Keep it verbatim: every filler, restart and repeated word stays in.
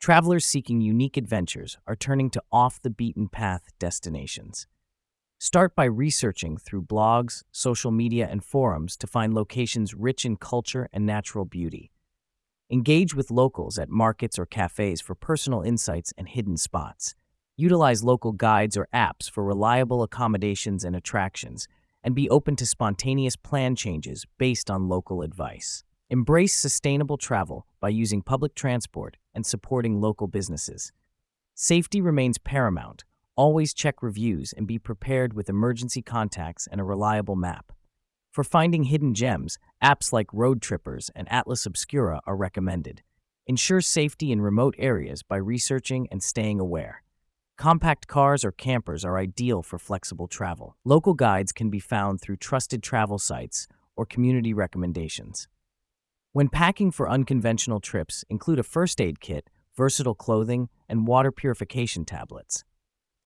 Travelers seeking unique adventures are turning to off-the-beaten-path destinations. Start by researching through blogs, social media, and forums to find locations rich in culture and natural beauty. Engage with locals at markets or cafes for personal insights and hidden spots. Utilize local guides or apps for reliable accommodations and attractions, and be open to spontaneous plan changes based on local advice. Embrace sustainable travel by using public transport and supporting local businesses. Safety remains paramount. Always check reviews and be prepared with emergency contacts and a reliable map. For finding hidden gems, apps like Road Trippers and Atlas Obscura are recommended. Ensure safety in remote areas by researching and staying aware. Compact cars or campers are ideal for flexible travel. Local guides can be found through trusted travel sites or community recommendations. When packing for unconventional trips, include a first aid kit, versatile clothing, and water purification tablets.